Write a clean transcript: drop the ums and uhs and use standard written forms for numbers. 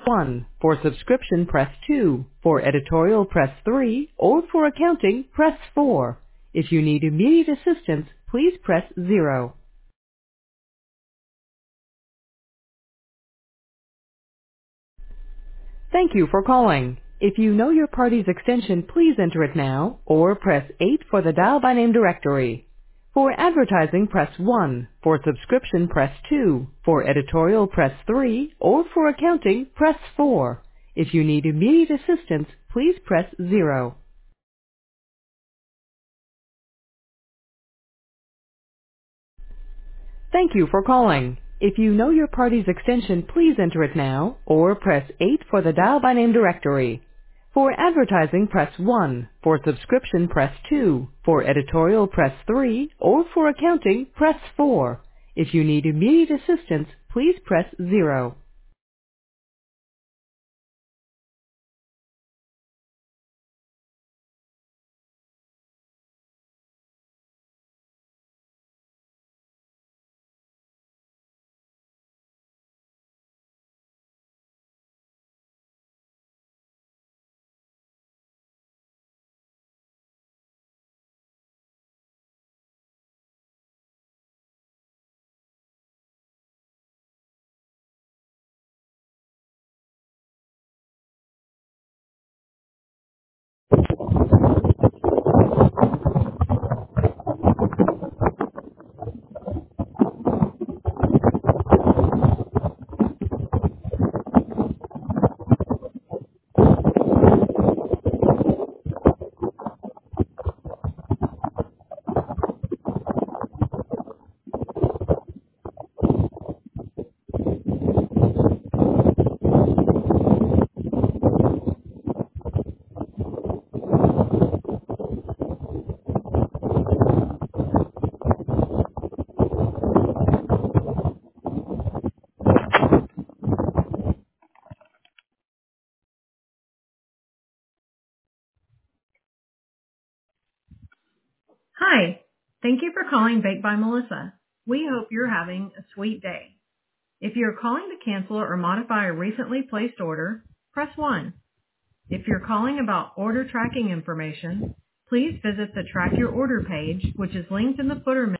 1. For subscription, press 2. For editorial, press 3. Or for accounting, press 4. If you need immediate assistance, please press 0. Thank you for calling. If you know your party's extension, please enter it now, or press 8 for the dial by name directory. For advertising, press 1. For subscription, press 2. For editorial, press 3. Or for accounting, press 4. If you need immediate assistance, please press 0. Thank you for calling. If you know your party's extension, please enter it now, or press 8 for the dial by name directory. For advertising, press 1. For subscription, press 2. For editorial, press 3. Or for accounting, press 4. If you need immediate assistance, please press 0. Hi. Thank you for calling Baked by Melissa. We hope you're having a sweet day. If you're calling to cancel or modify a recently placed order, press 1. If you're calling about order tracking information, please visit the Track Your Order page, which is linked in the footer menu.